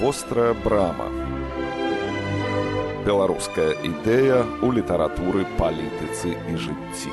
Вострая брама. Беларуская ідэя ў літаратуры, палітыцы і жыцці.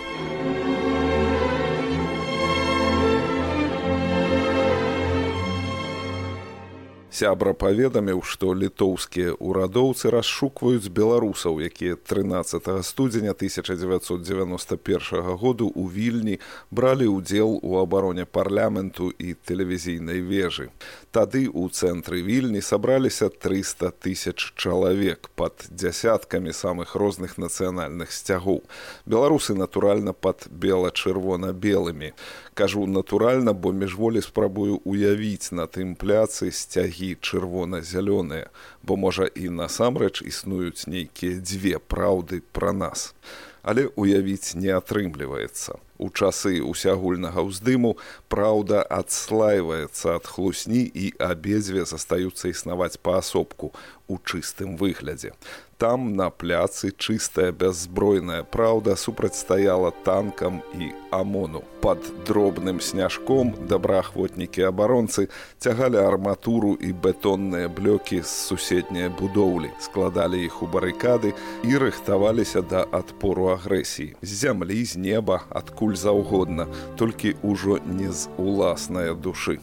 Сябра паведаміў, што літоўскія ўрадоўцы расшукваюць беларусаў, якія 13 студзеня 1991 году ў Вільні бралі ўдзел у абароне парламенту і тэлевізійнай вежы. Тады ў цэнтры Вільні сабраліся 300 000 чалавек пад дзясяткамі самых розных нацыянальных сцягоў. Беларусы, натуральна, пад бела-чырвона-белымі. Кажу натуральна, бо міжволі спрабую уявіць на тым пляцы сцягі чырвона-зялёныя, бо, можа, і насамрэч існуюць нейкія дзве праўды пра нас. Але уявіць не атрымліваецца. У часы усеагульнага ўздыму праўда адслайваецца ад хлусні і абедзве застаюцца існаваць паасобку у чыстым выглядзе. Там, на пляцы, чыстая бяззбройная праўда супрацьстаяла танкам і АМОНу. Пад дробным сняжком добраахвотнікі-абаронцы цягалі арматуру і бетонныя блокі з суседняй будоўлі, складалі іх у барыкады і рыхтаваліся да адпору агрэсіі. З зямлі, з неба, адкуль заўгодна, толькі ўжо не з уласнае душы.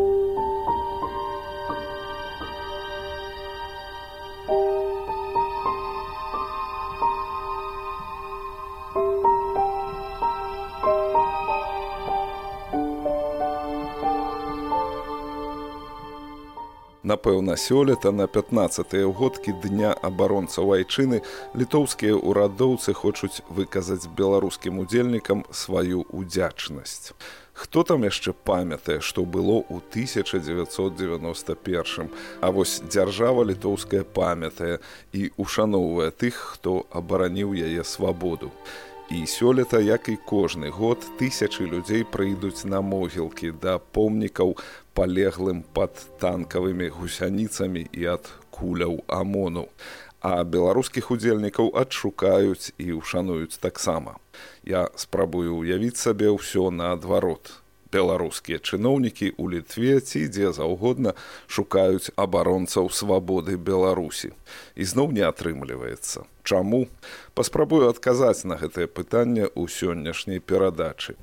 Напэўна, сёлета на 15-е ўгодкі Дня абаронцаў айчыны літоўскія ўрадоўцы хочуць выказаць беларускім удзельнікам сваю ўдзячнасць. Хто там яшчэ памятае, што было ў 1991? А вось дзяржава літоўская памятае і ушаноўвае тых, хто абараніў яе свабоду. І сёлета, як і кожны год, тысячы людзей прыйдуць на могілкі да помнікаў палеглым пад танкавымі гусяніцамі і ад куляў АМОНу. А беларускіх удзельнікаў адшукаюць і ўшануюць таксама. Я спрабую ўявіць сабе ўсё наадварот. Беларускія чыноўнікі ў Літве ці дзе заўгодна шукаюць абаронцаў свабоды Беларусі. І зноў не атрымліваецца. Чаму? Паспрабую адказаць на гэтае пытанне ў сённяшняй перадачы.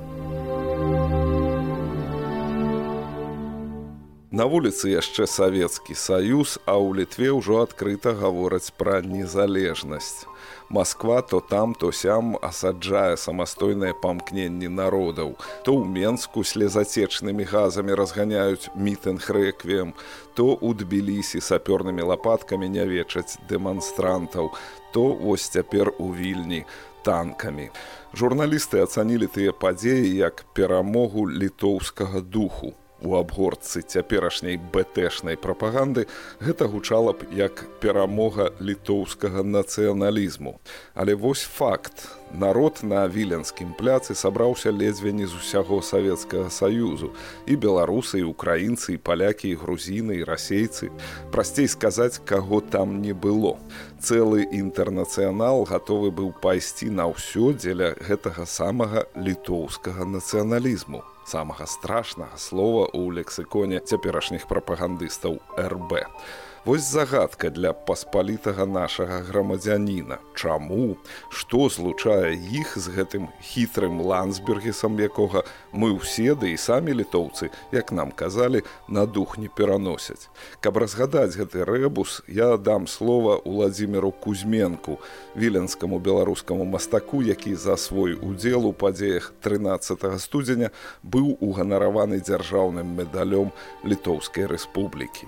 На вуліцы яшчэ Савецкі Саюз, а ў Літве ўжо адкрыта гавораць пра незалежнасць. Масква то там, то сям асаджае самастойныя памкненні народаў. То ў Менску слезацечнымі газамі разганяюць мітынг-рэквіем, то ў Тбілісі сапёрнымі лапаткамі нявечаць дэманстрантаў, то вось цяпер у Вільні танкамі. Журналісты ацанілі тыя падзеі як перамогу літоўскага духу. У абгортцы цяперашняй БТшнай прапаганды гэта гучала б як перамога літоўскага нацыяналізму. Але вось факт. Народ на Віленскім пляцы сабраўся ледзьве не з усяго Савецкага Саюзу. І беларусы, і украінцы, і палякі, і грузіны, і расейцы. Прасцей сказаць, каго там не было. Цэлы інтэрнацыянал гатовы быў пайсці на ўсё дзеля гэтага самага літоўскага нацыяналізму. Самага страшнага слова ў лексіконе цяперашніх прапагандыстаў РБ. Вось загадка для паспалітага нашага грамадзяніна. Чаму? Што злучае іх з гэтым хітрым Ландсбергісам, якога мы ўсе, да і самі літоўцы, як нам казалі, на дух не пераносяць? Каб разгадаць гэты рэбус, я дам слова Уладзіміру Кузьменку, віленскаму беларускаму мастаку, які за свой удзел у падзеях 13 студзеня быў уганараваны дзяржаўным медалём Літоўскай Рэспублікі.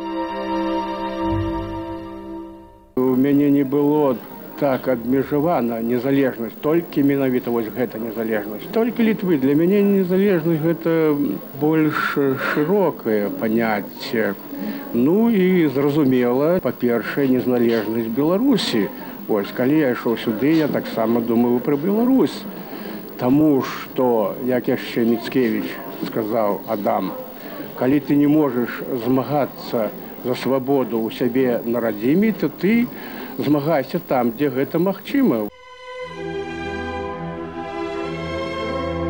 У мяне не было так абмежавана незалежнасць, толькі менавіта вось гэта незалежнасць. Толькі Літвы. Для мяне незалежнасць гэта больш шырокае паняцце. Ну і зразумела, па-першае, незалежнасць Беларусі. Вось, калі я ішоў сюды, я таксама думаю пра Беларусь. Таму што, як яшчэ Міцкевіч сказаў Адам, калі ты не можаш змагацца за свабоду ў сябе на радзіме, то ты змагайся там, дзе гэта магчыма.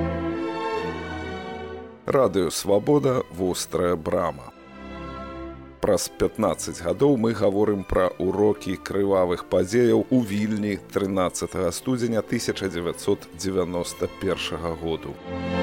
Радыё Свабода, вострая брама. Праз 15 гадоў мы гаворым пра урокі крывавых падзеяў у Вільні 13 студзеня 1991 году.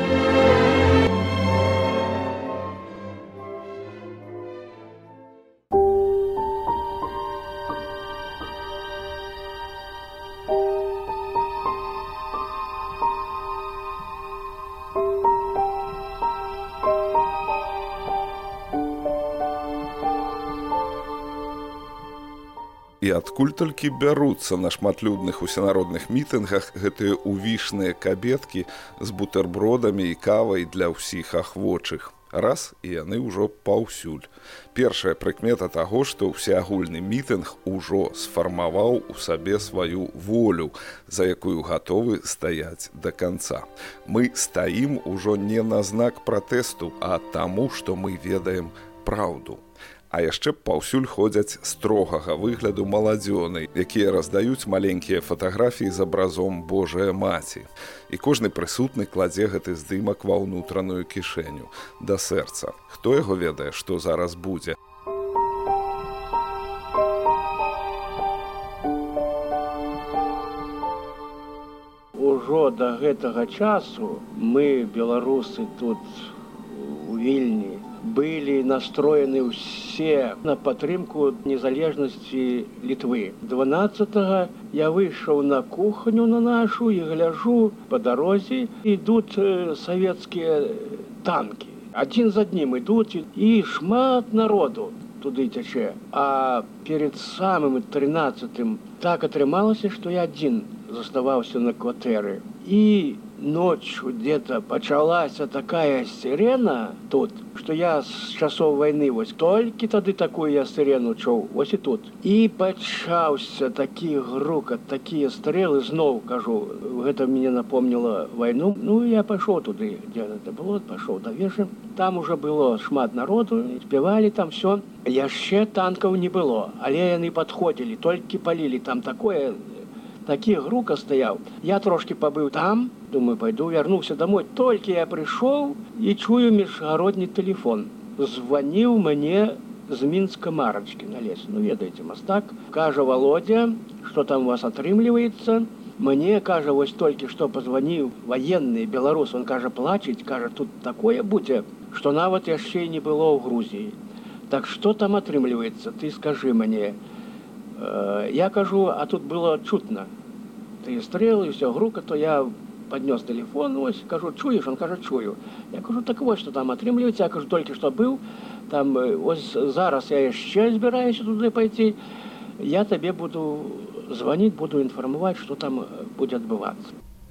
І адкуль толькі бяруцца на шматлюдных усенародных мітынгах гэтыя увішныя кабеткі з бутэрбродамі і кавай для ўсіх ахвочых. Раз, і яны ўжо паўсюль. Першая прыкмета таго, што ўсеагульны мітынг ужо сфармаваў у сабе сваю волю, за якую гатовы стаяць да канца. Мы стаім ужо не на знак пратэсту, а таму, што мы ведаем праўду. А яшчэ паўсюль ходзяць строгага выгляду маладзёны, якія раздаюць маленькія фатаграфіі з абразом Божая Маці. І кожны прысутны кладзе гэты здымак ва ўнутраную кішэню, да сэрца. Хто яго ведае, што зараз будзе? Ужо да гэтага часу мы, беларусы, тут у Вільні, были настроены все на падтрымку незалежнасці Літвы. 12-го я выйшаў на кухню на нашу і гляжу, по дарозе ідуць савецкія танкі. Адзін за адным ідуць, і шмат народу туды цячэ. А перед самым 13-м так атрымалася, што я адзін заставаўся на кватэры. І ночью где-то пачалася такая сирена тут, что я с часов войны вось толькі тады такую я сирену чуў, вось і тут. І пачаўся такі грукат, такія стрелы, зноў кажу, гэта мне напомнило войну. Ну, я пашоў туды, где это было, пашоў да вежы. Там уже было шмат народу, спявалі там все. Яшчэ танкаў не было, але яны падходзілі, толькі палілі там такое. Такі грука стаяў. Я трошки пабыў там, думаю, пойду, вярнуўся домой. Толькі я прыйшоў і чую міжгародні тэлефон. Званіў мне з Мінска Марачкі на лес. Ну, ведаеце, мастак. Кажа, Володя, што там у вас атрымліваецца. Мне, кажа, вось толькі што позваніў военны беларус. Он, кажа, плачыць, кажа, тут такое будзе, што нават яшчэ не было ў Грузіі. Так што там атрымліваецца? Ты скажы мне. Я кажу, а тут было чутно. Ты стрелы, все грука, то я поднес телефон, ось, кажу, чуешь? Он кажет, чую. Я кажу, так вот, что там атрымліваецца. Я кажу, только что был, там, ось, зараз я еще збираюсь туда пойти. Я тебе буду звонить, буду информовать, что там будет отбываться.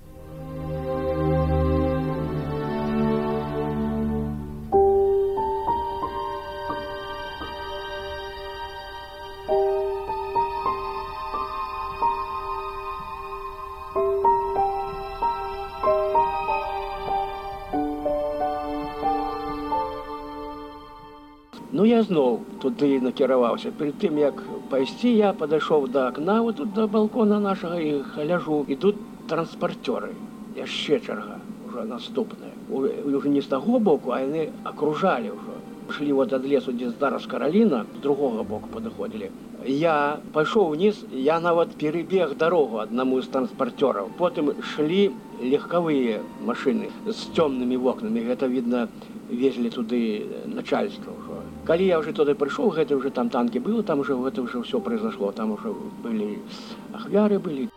Ну, я зноў туды накіраваўся. Перед тым, як пайсці, я падышоў да акна, вот тут да балкона нашага, і гляжу, ідуць транспарцёры. Яшчэ чарга, уже наступная. Уже не з таго боку, а яны акружалі ўжо. Шли вот ад лесу, дзе зараз Караліна, з другога боку падыходзілі. Я пайшоў вниз, я нават перебег дарогу аднаму з транспарцёраў. Потым шлі легкавыя машыны з цёмнымі вокнамі. Гэта, видно, везлі туды начальство ўжо. Калі я уже туды прыйшоў, гэта уже там танки было, там уже гэта уже все произошло, там уже были ахвяры были.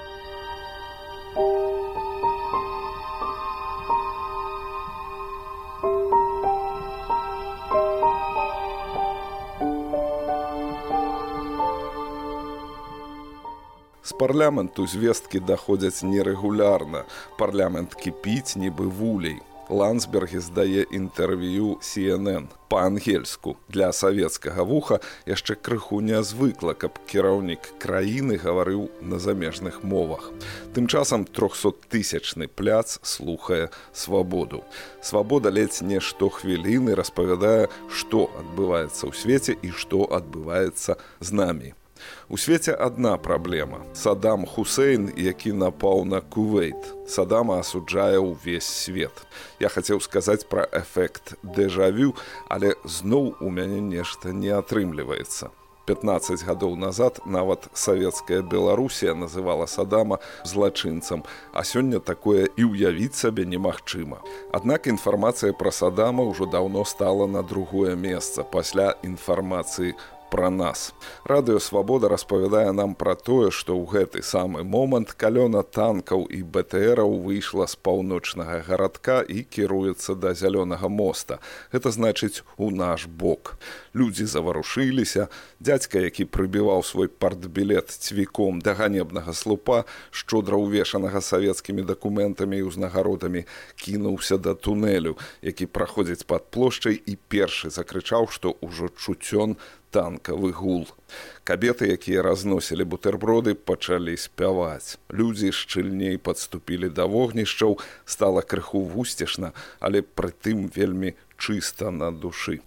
З парламенту звесткі даходзяць нерэгулярна. Парламент кіпіць, нібы вулей. Ландсбергі здае інтэрв'ю CNN па-ангельску. Для савецкага вуха яшчэ крыху нязвыкла, каб кіраўнік краіны гаварыў на замежных мовах. Тым часам 300-тысячны пляц слухае свабоду. Свабода ледзь не штохвіліны распавядае, што адбываецца ў свеце і што адбываецца з намі. У свеце адна праблема. Саддам Хусейн, які напаў на Кувейт. Саддама асуджае ўвесь свет. Я хацеў сказаць пра эфект дэжавю, але зноў у мяне нешта не атрымліваецца. 15 гадоў назад нават савецкая Беларусія называла Саддама злачынцам, а сёння такое і ўявіць сабе немагчыма. Аднак інфармацыя пра Саддама ўжо даўно стала на другое месца пасля інфармацыі пра нас. Радыё Свабода распавядае нам пра тое, што ў гэты самы момант калёна танкаў і БТРаў выйшла з паўночнага гарадка і кіруецца да Зялёнага моста. Гэта значыць у наш бок. Людзі заварушыліся, дзядзька, які прыбіваў свой партбілет цвіком да ганебнага слупа, шчодра ўвешанага савецкімі дакументамі і ўзнагародамі, кінуўся да тунэлю, які праходзіць пад плошчай, і першы закрычаў, што ўжо чуцён танкавы гул. Кабеты, якія разносілі бутэрброды, пачалі спяваць. Людзі шчыльней падступілі да вогнішчаў, стала крыху вусцішна, але прытым вельмі чыста на душы.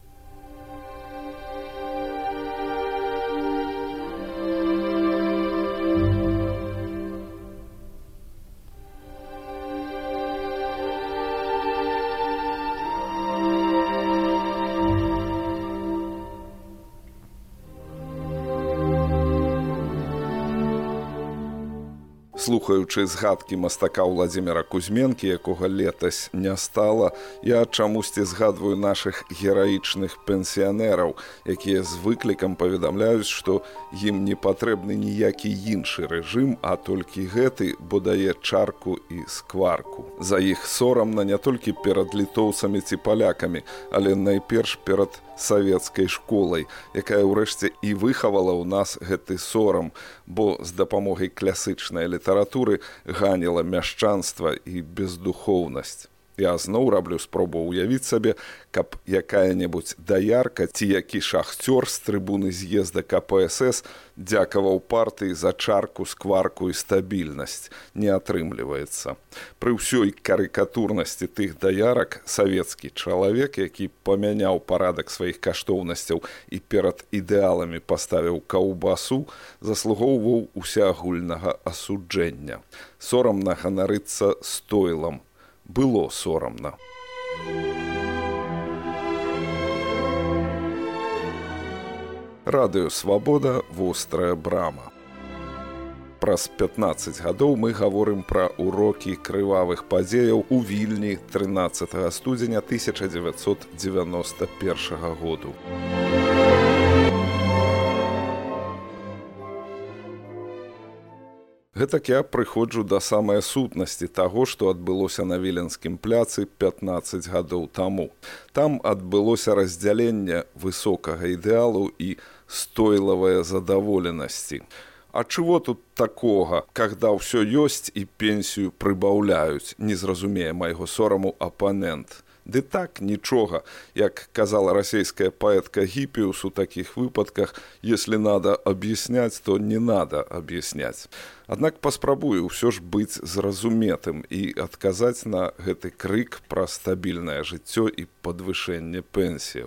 Слухаючы згадкі мастака Владзіміра Кузьменкі, якога летась не стала, я чамусьці згадваю нашых гераічных пенсіянераў, якія з выклікам паведамляюць, што ім не патрэбны ніякі іншы рэжым, а толькі гэты, бо дае чарку і скварку. За іх сорамна не толькі перад літоўцамі ці палякамі, але найперш перад савецкай школай, якая ўрэшце і выхавала ў нас гэты сорам, бо з дапамогай класычнай літаратуры ганіла мяшчанства і бездухоўнасць. Я зноў раблю спробу ўявіць сабе, каб якая-небудзь даярка ці які шахцёр з трыбуны з'езда КПСС дзякаваў партыі за чарку, скварку і стабільнасць. Не атрымліваецца. Пры ўсёй карыкатурнасці тых даярак савецкі чалавек, які памяняў парадак сваіх каштоўнасцяў і перад ідэаламі паставіў каўбасу, заслугоўваў усеагульнага асуджэння. Сорамна ганарыцца стойлам. Было сорамна. Радыё Свабода, вострая брама. Праз 15 гадоў мы гаворым пра урокі крывавых падзеяў у Вільні 13 студзеня 1991 году. Гэтак я прыходжу да самай сутнасці таго, што адбылося на Віленскім пляцы 15 гадоў таму. Там адбылося раздзяленне высокага ідэалу і стойлавае задаволенасці. А чего тут такога, когда ўсё ёсць і пенсію прыбаўляюць, не зразумее майго сораму апанент. Ды так, нічога, як казала расійская паэтка Гіпіус у такіх выпадках, если надо объяснять, то не надо объяснять. Аднак паспрабую ўсё ж быць зразуметым і адказаць на гэты крык пра стабільнае жыццё і падвышэнне пенсіяў.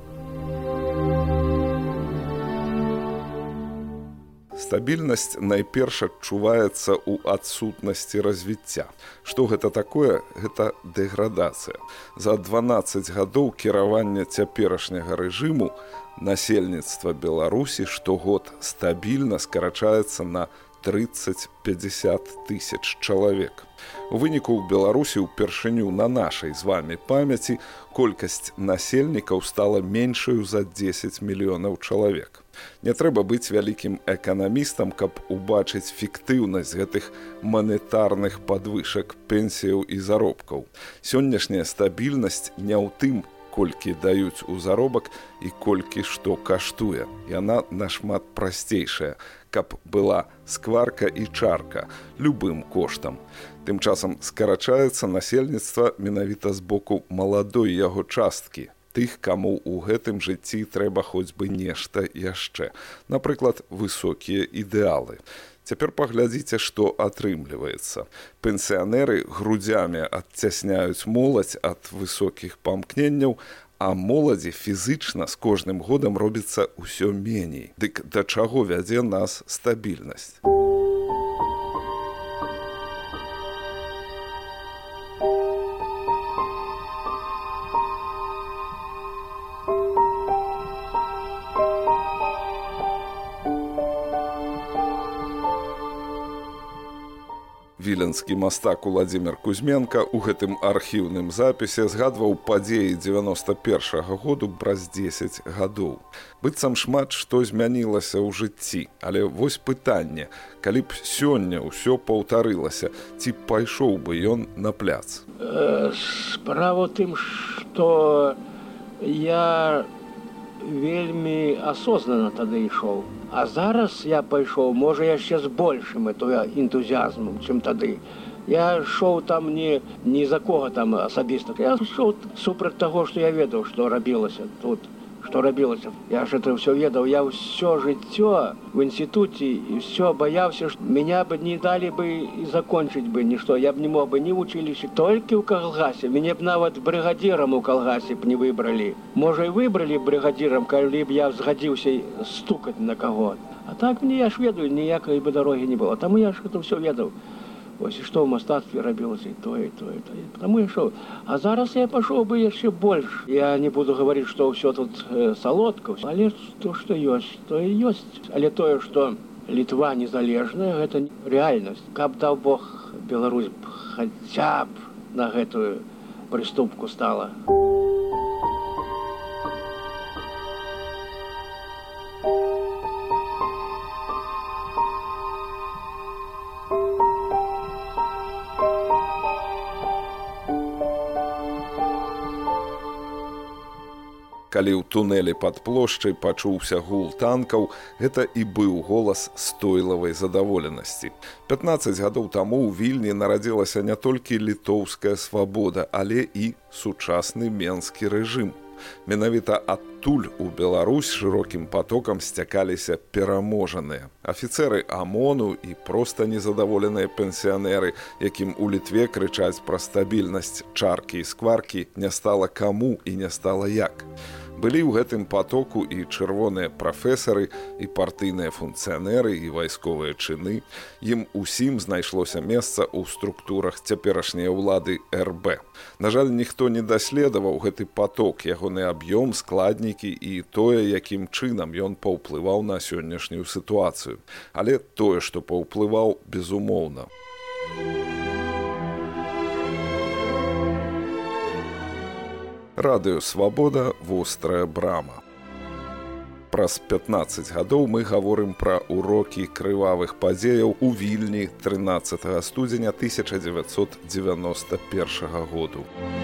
Стабільнасць найперш адчуваецца ў адсутнасці развіцця. Што гэта такое? Гэта дэградацыя. За 12 гадоў кіравання цяперашняга рэжыму насельніцтва Беларусі штогод стабільна скарачаецца на 30-50 тысяч чалавек. У выніку ў Беларусі ўпершыню на нашай з вамі памяці колькасць насельнікаў стала меншаю за 10 мільёнаў чалавек. Не трэба быць вялікім эканамістам, каб убачыць фіктыўнасць гэтых манетарных падвышак пенсіяў і заробкаў. Сённяшняя стабільнасць не ў тым, колькі даюць у заробак і колькі што каштуе. Яна нашмат прасцейшая, каб была скварка і чарка любым коштам. Тым часам скарачаецца насельніцтва менавіта з боку маладой яго часткі, тых, каму ў гэтым жыцці трэба хоць бы нешта яшчэ. Напрыклад, высокія ідэалы. Цяпер паглядзіце, што атрымліваецца. Пенсіянеры грудзямі адцясняюць моладзь ад высокіх памкненняў, А моладзі фізычна з кожным годам робіцца ўсё меней. Дык да чаго вядзе нас стабільнасць? Віленскі мастак Уладзімір Кузьменка ў гэтым архіўным запісе згадваў падзеі 91-го году праз 10 гадоў. Быццам шмат што змянілася ў жыцці, але вось пытанне, калі б сёння ўсё паўтарылася, ці пайшоў бы ён на пляц? Справа ў тым, што я вельмі асознана тады ішоў. А зараз я пайшоў, можа, яшчэ з большым энтузіазмам, чым тады. Я ішоў там не за кого там асабіста. Я ішоў супраць таго, што я ведаў, што рабілася тут. Што рабілася. Я ж это ўсё ведаў. Я ўсё жыццё в інстытуце і ўсё баяўся, што меня бы не далі бы і закончыць бы нішто. Я б не мог бы ні ў училішчы, толькі ў калгасе. Мяне б нават брыгадзірам у калгасе б не выбралі. Можа, і выбралі брыгадзірам, калі б я згадзіўся стукаць на каго. А так мне, я ж ведаю, ніякай бы дарогі не было. Таму я ж это ўсё ведаў. Ось і што ў мастацтве рабілася, і тое. Таму я ішоў. А зараз я пайшоў бы яшчэ больш. Я не буду гаварыць, што ўсё тут салодка, але то, што ёсць, то і ёсць. Але тое, што Літва незалежная, гэта рэальнасць. Каб даў Бог, Беларусь хаця б на гэтую прыступку стала. Калі ў тунэлі пад плошчай пачуўся гул танкаў, гэта і быў голас стойлавай задаволенасці. 15 гадоў таму ў Вільні нарадзілася не толькі літоўская свабода, але і сучасны менскі рэжым. Менавіта адтуль у Беларусь шырокім патокам сцякаліся пераможаныя. Афіцэры АМОНу і проста незадаволеныя пенсіянеры, якім у Літве крычаць пра стабільнасць чаркі і скваркі, не стала каму і не стала як. Былі ў гэтым патоку і чырвоныя прафесары, і партыйныя функцыянеры, і вайсковыя чыны. Ім усім знайшлося месца ў структурах цяперашняй улады РБ. На жаль, ніхто не даследаваў гэты паток, ягоны аб'ём, складнікі і тое, якім чынам ён паўплываў на сённяшнюю сітуацыю. Але тое, што паўплываў, безумоўна. Радыё «Свабода. Вострая брама». Праз 15 гадоў мы гаворым пра урокі крывавых падзеяў у Вільні 13 студзеня 1991 году.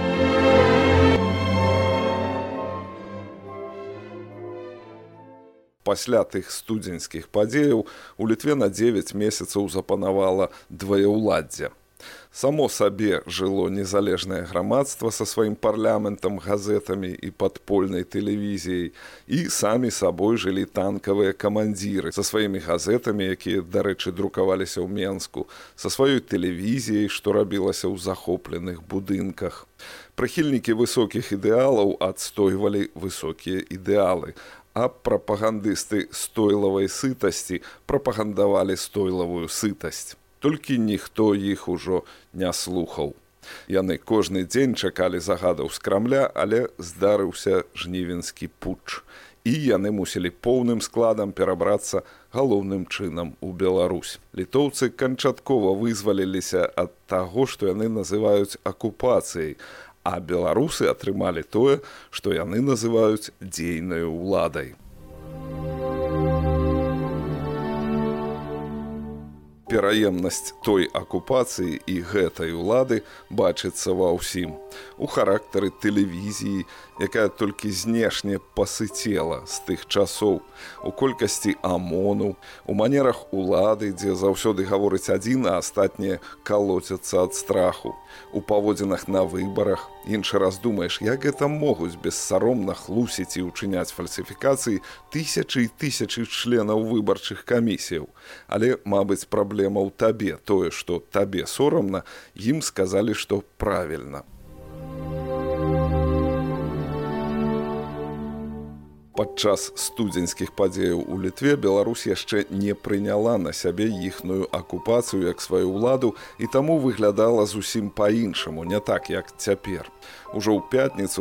Пасля тых студзеньскіх падзеяў у Літве на 9 месяцаў запанавала дваяўладдзе. Само сабе жыло незалежнае грамадства са сваім парламентам, газетамі і падпольнай тэлевізіяй, і самі сабой жылі танкавыя камандзіры са сваімі газетамі, якія, дарэчы, друкаваліся ў Менску, са сваёй тэлевізіяй, што рабілася ў захопленых будынках. Прыхільнікі высокіх ідэалаў адстойвалі высокія ідэалы, а прапагандысты стойлавай сытасці прапагандавалі стойлавую сытасць. Толькі ніхто іх ужо не слухаў. Яны кожны дзень чакалі загадаў з Крамля, але здарыўся жнівеньскі путч. І яны мусілі поўным складам перабрацца галоўным чынам у Беларусь. Літоўцы канчаткова вызваліліся ад таго, што яны называюць акупацыяй, а беларусы атрымалі тое, што яны называюць дзейнаю ўладай. Пераемнасць той акупацыі і гэтай улады бачыцца ва ўсім. У характары тэлевізіі, якая толькі знешне пасыцела з тых часоў, у колькасці АМОНу, у манерах улады, дзе заўсёды гаворыць адзін, а астатнія калоцяцца ад страху, у паводзінах на выбарах. Іншы раз думаеш, як гэта могуць бессаромна хлусіць і ўчыняць фальсіфікацыі тысячы і тысячы членаў выбарчых камісіяў. Але, мабыць, праблема ў табе. Тое, што табе сорамна, ім сказалі, што правільна. Падчас студзеньскіх падзеяў у Літве Беларусь яшчэ не прыняла на сябе іхную акупацыю як сваю ўладу і таму выглядала зусім па-іншаму, не так, як цяпер. Ужо ў пятніцу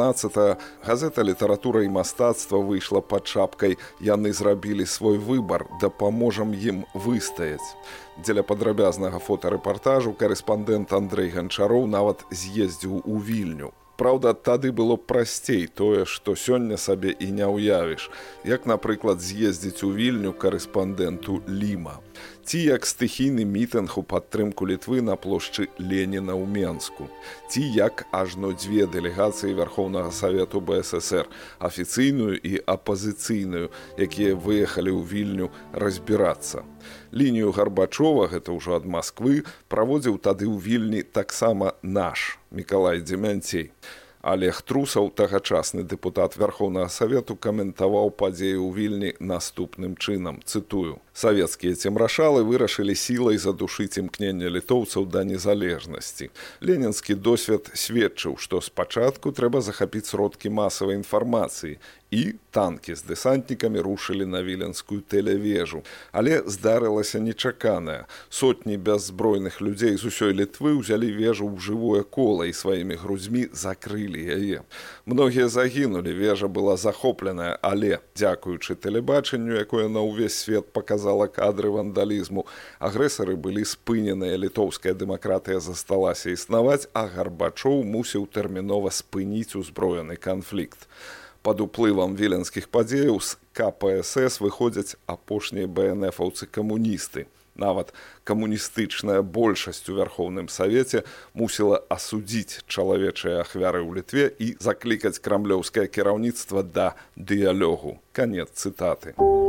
18 газета «Літаратура і мастацтва» выйшла пад шапкай «Яны зрабілі свой выбар, дапаможам ім выстаяць». Дзеля падрабязнага фотарэпартажу карэспандэнт Андрэй Ганчароў нават з'ездзіў у Вільню. Праўда, тады было прасцей тое, што сёння сабе і не ўявіш, як, напрыклад, з'ездзіць у Вільню карэспандэнту Ліма. Ці як стыхійны мітынг у падтрымку Літвы на плошчы Леніна ў Менску. Ці як ажно дзве дэлегацыі Вярхоўнага Савету БССР, афіцыйную і апазіцыйную, якія выехалі ў Вільню разбірацца. Лінію Гарбачова, гэта ўжо ад Масквы, праводзіў тады ў Вільні таксама наш Мікалай Дземянцей. Олег Трусаў, тагачасны дэпутат Вярхоўнага Савету, каментаваў падзеі ў Вільні наступным чынам, цытую: «Савецкія цемрашалы вырашылі сілай задушыць імкненне літоўцаў да незалежнасці. Ленінскі досвед сведчыў, што спачатку трэба захапіць сродкі масавай інфармацыі, і танкі з дэсантнікамі рушылі на віленскую тэлевежу. Але здарылася нечаканае. Сотні бяззбройных людзей з усёй Літвы ўзялі вежу ў жывое кола і сваімі грудзьмі закрылі яе. Многія загінулі, вежа была захопленая, але, дзякуючы тэлебачанню, якое на ўвесь свет показала кадры вандалізму, агрэсары былі спыненыя, літоўская дэмакратыя засталася існаваць, а Гарбачоў мусіў тэрмінова спыніць узброены канфлікт. Пад уплывам віленскіх падзеяў з КПСС выходзяць апошнія БНФаўцы-камуністы. Нават камуністычная большасць у Вярхоўным Савеце мусіла асудзіць чалавечыя ахвяры ў Літве і заклікаць крамлёўскае кіраўніцтва да дыялогу. Канец цытаты.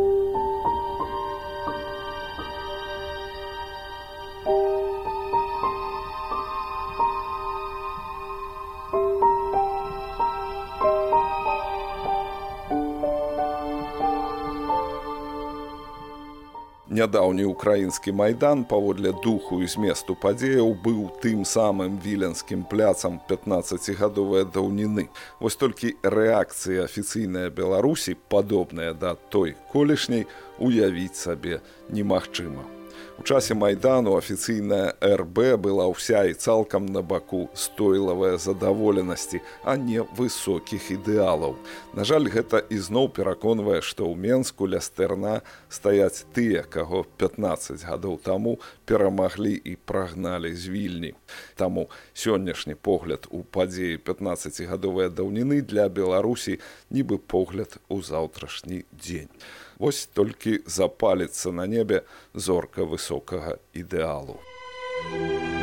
Нядаўні ўкраінскі майдан, паводле духу і зместу падзеяў, быў тым самым віленскім пляцам 15гадовай даўніны. Вось толькі рэакцыя афіцыйная Беларусі, падобная да той колішняй, уявіць сабе немагчыма. У часе майдану афіцыйная РБ была ўся і цалкам на баку стойлавай задаволенасці, а не высокіх ідэалаў. На жаль, гэта ізноў пераконвае, што ў Менску ля стэрна стаяць тыя, каго 15 гадоў таму перамаглі і прагналі з Вільні. Таму сённяшні погляд у падзеі 15гадовай даўніны для Беларусі нібы погляд у заўтрашні дзень. Вось толькі запаліцца на небе зорка высокага ідэалу.